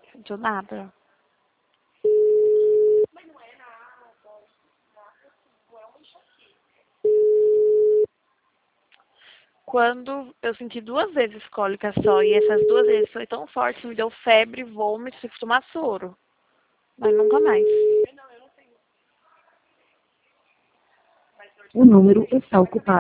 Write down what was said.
Sentiu nada. Quando eu senti 2 vezes cólica só, e essas 2 vezes foi tão forte que me deu febre, vômito, tive que tomar soro. Mas nunca mais. O número está ocupado.